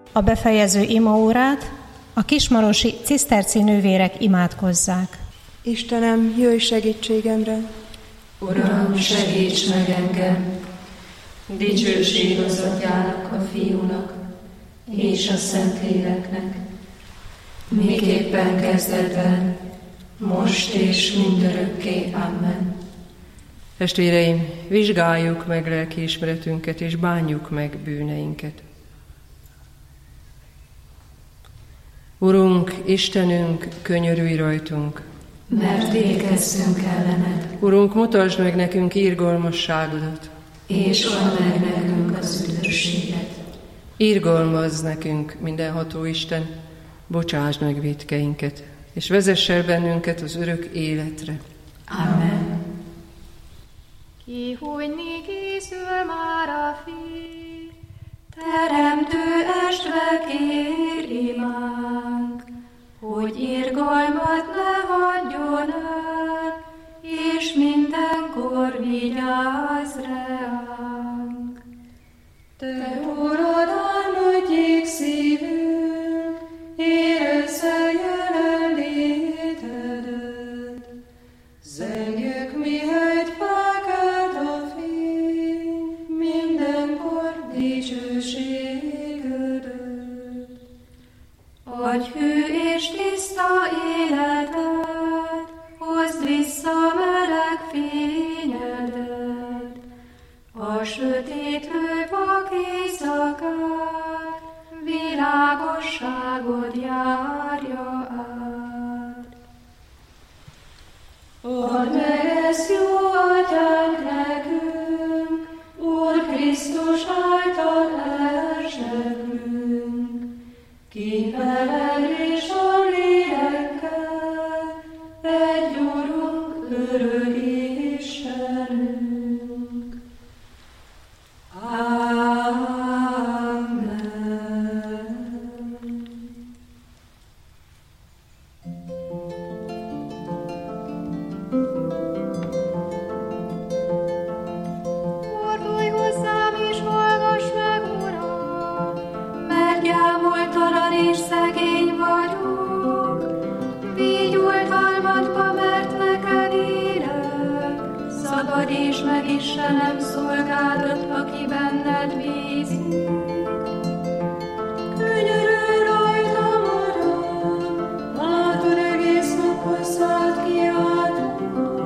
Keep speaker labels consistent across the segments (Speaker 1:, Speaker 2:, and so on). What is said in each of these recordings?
Speaker 1: a befejező imaórát a kismarosi ciszterci nővérek imádkozzák.
Speaker 2: Istenem, jöjj segítségemre!
Speaker 3: Uram, segíts meg engem! Dicsőség az Atyának, a Fiúnak és a Szentléleknek, miképpen kezdetben, most és mindörökké. Amen.
Speaker 4: Testvéreim, vizsgáljuk meg lelkiismeretünket, és bánjuk meg bűneinket. Urunk, Istenünk, könyörülj rajtunk!
Speaker 3: Mert végezzünk ellened.
Speaker 4: Urunk, mutasd meg nekünk irgalmasságodat,
Speaker 3: és add meg nekünk az üdvösséget.
Speaker 4: Irgalmazz nekünk, mindenható Isten, bocsásd meg vétkeinket, és vezess el bennünket az örök életre.
Speaker 3: Amen.
Speaker 5: Kihújni készül már a fény,
Speaker 3: Teremtő estve kér imánk, hogy irgalmat ne hagyjon el, és mindenkor vigyázz ránk. Te, Urad, álmodjék szívünk, érezze jelenlétedet. Zengjük, mihelyt felkelt a fény, mindenkor dicsőségedet. Adj hű és tiszta életet, hozd vissza meleg fényedet, a sötétlő vak éjszakát, világosságod járja át. Add meg ezt, jó Atyánk, nekünk, Úr Krisztus által elsőkünk, ki veled és a lélekkel, egy Urunk, örök Istenünk. Amen.
Speaker 5: fordulj hozzám és hallgass meg, Uram,
Speaker 3: Mert gyámoltalan és szegény vagyok, vígyultalmatba, mert neked élek. Szabadíts meg, Istenem, szolgádat, aki benned bízik. Könyörülj rajtam, Uram, látod, egész nap hozzád kiáltok,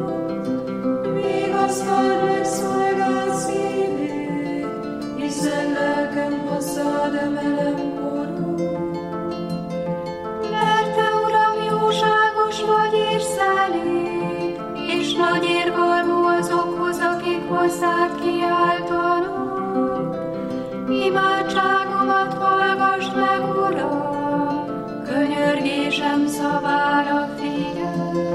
Speaker 3: vigasztald meg szolgád szívét, hiszen lelkem hozzád emelem korú. Mert te, Uram, jóságos vagy és szelíd, és nagy irgalmú azokhoz, akik hozzád kiáltanak. Imádságomat hallgass meg, Uram, könyörgésem szavára figyelj.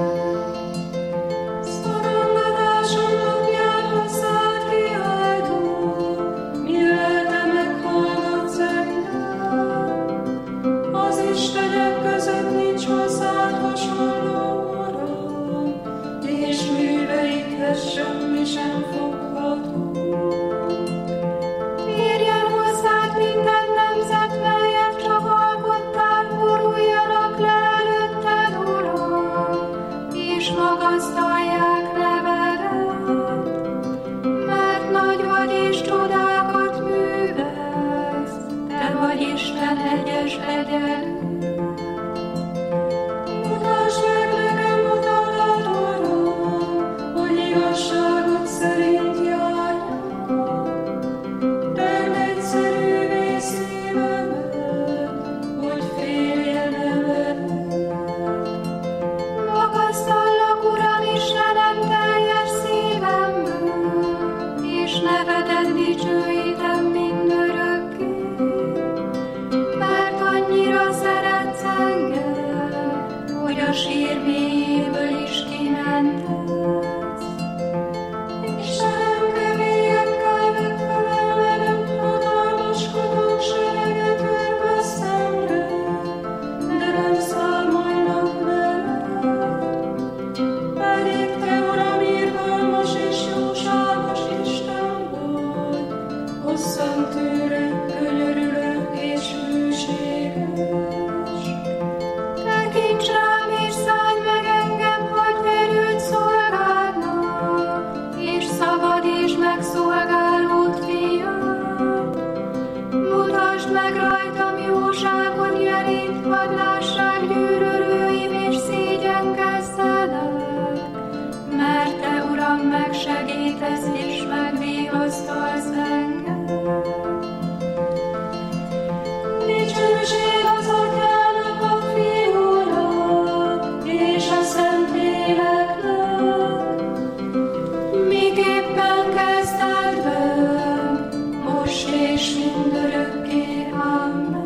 Speaker 3: Szorongatásom napján hozzád kiáltok, mi lelke meghallgatsz engem. Az istenek között nincs hozzád hasonló, Uram, és műveidhez semmi sem fogható. Érjen hozzád minden nemzet, melyet csak alkottál, boruljanak le előtted, Uram, és magasztalják nevedet. Mert nagy vagy és csodákat művelsz, te vagy Isten egyes egyenlő. Mutasd meg nekem utadat, Uram, hogy igazságod szerint járjak. Tedd egyszerűvé szívemet, hogy féljen eveled. Magasztallak, Uram, Istenem, teljes szívemből, és nevedet dicsőítem mindörökké. Mert annyira szeretsz meg rajtam jóságot jelít, hadd lássák gyűlölőim és szégyenkezzenek. Mert Te, Uram, megsegítesz és megvigasztalsz engem. Dicsőség az Atyának, a Fiúnak és a Szentléleknek, miképpen kezdetben, most és mindörökké. Amen.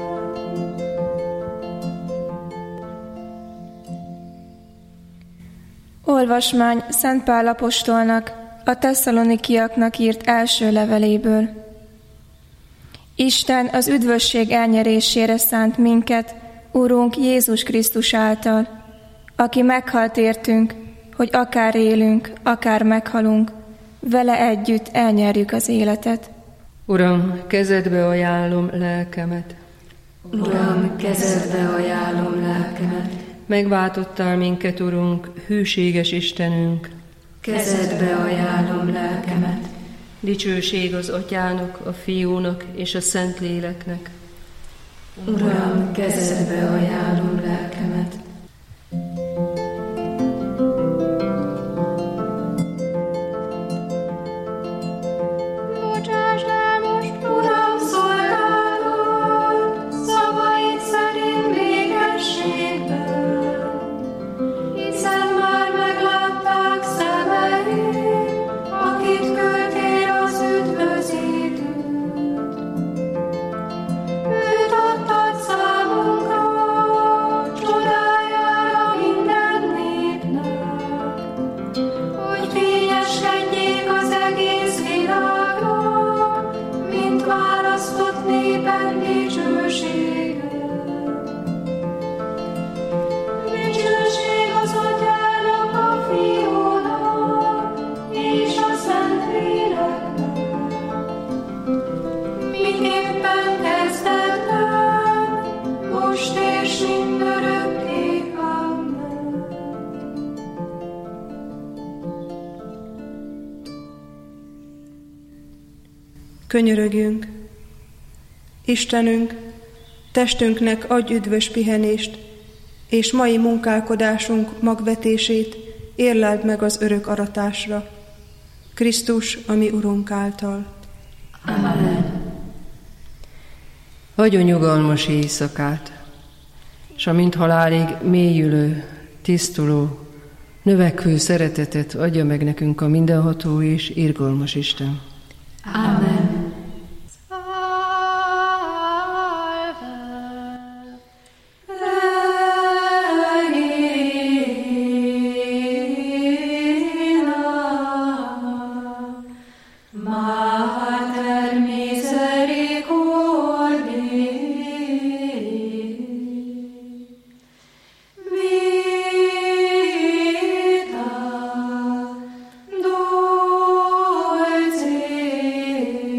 Speaker 2: Olvasmány Szent Pál apostolnak a Tesszalonikiaknak írt első leveléből. Isten az üdvösség elnyerésére szánt minket, Urunk Jézus Krisztus által, aki meghalt értünk, hogy akár élünk, akár meghalunk, vele együtt elnyerjük az életet.
Speaker 4: Uram, kezedbe ajánlom lelkemet.
Speaker 3: Uram, kezedbe ajánlom lelkemet.
Speaker 4: Megváltottál minket, Urunk, hűséges Istenünk.
Speaker 3: Kezedbe ajánlom lelkemet.
Speaker 4: Dicsőség az Atyának, a Fiúnak és a Szentléleknek.
Speaker 3: Uram, kezedbe ajánlom lelkemet.
Speaker 5: Bocsáss el most,
Speaker 3: Uram, szolgálod, szavaid szerint végességben, hiszen már meglátták szemeim, akit küldtél az üdvözítőt. Őt adtad számunkra, csodájára minden népnek, hogy fényeskedjék az egész világnak, mint választott népen dicsősége. Dicsőség az Atyának, a Fiúnak és a Szentléleknek, miképpen kezdetben, most és mindörökké. Amen.
Speaker 2: Könyörögjünk! Istenünk, testünknek adj üdvös pihenést, és mai munkálkodásunk magvetését érleld meg az örök aratásra. Krisztus, a mi Urunk által.
Speaker 3: Amen.
Speaker 4: Adjon nyugalmas éjszakát, s amint halálig mélyülő, tisztuló, növekvő szeretetet adja meg nekünk a mindenható és irgalmas Isten.
Speaker 3: Amen. Vita, dolce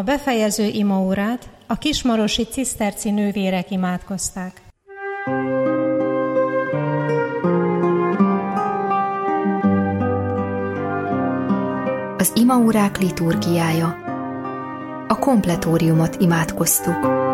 Speaker 1: A befejező imaórát a kismarosi ciszterci nővérek imádkozták.
Speaker 6: Az imaórák liturgiája. A kompletóriumot imádkoztuk.